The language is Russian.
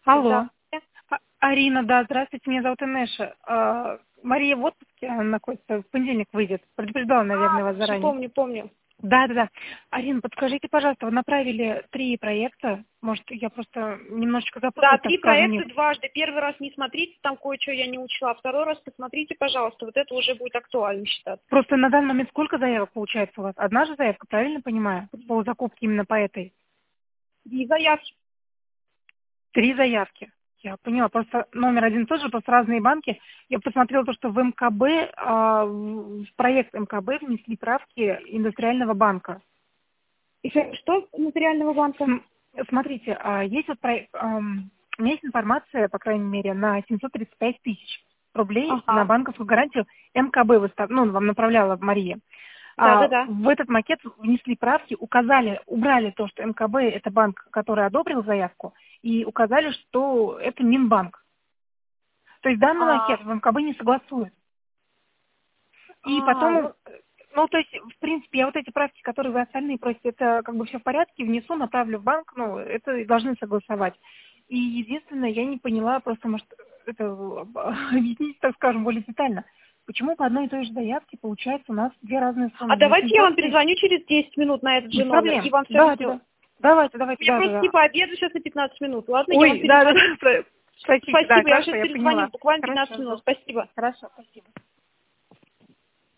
Алло. Здравствуйте. Арина, да, здравствуйте, меня зовут Инеша. Мария в отпуске, она находится, в понедельник выйдет. Предупреждала, наверное, вас заранее. Помню. Да. Арина, подскажите, пожалуйста, вы направили 3 проекта. Может, я просто немножечко Да, запуталась, так 3 скажем, проекта нет. дважды. Первый раз не смотрите, там кое-что я не учла. Второй раз посмотрите, пожалуйста, вот это уже будет актуально считаться. Просто на данный момент сколько заявок получается у вас? Одна же заявка, правильно понимаю? По закупке именно по этой. 3 заявки. 3 заявки. Я поняла. Просто номер один тот же, просто разные банки. Я посмотрела то, что в МКБ, в проект МКБ внесли правки индустриального банка. И что нотариального банка? Смотрите, есть вот проект, у меня есть информация, по крайней мере, на 735 тысяч рублей на Ага. банковскую гарантию МКБ, вам направляла Мария. Да. В этот макет внесли правки, убрали то, что МКБ – это банк, который одобрил заявку, и указали, что это Минбанк. То есть данный макет в МКБ не согласует. И потом, то есть, в принципе, я вот эти правки, которые вы остальные просите, это как бы все в порядке, внесу, направлю в банк, это должны согласовать. И единственное, я не поняла, просто, может, это объяснить, так скажем, более детально. Почему по одной и той же заявке получается у нас 2 разные суммы? Давайте я 800 вам тысяч. перезвоню через 10 минут на этот же Без номер, проблем. и вам все Да. расскажу. Давайте, Я просто да. типа обеду сейчас на 15 минут. Ладно, я вам Ой, да. перезвоню. Спасибо, да, Спасибо, я вам хорошо, сейчас я перезвоню, поняла. буквально 15 Хорошо, минут. жду. Спасибо. Хорошо, спасибо.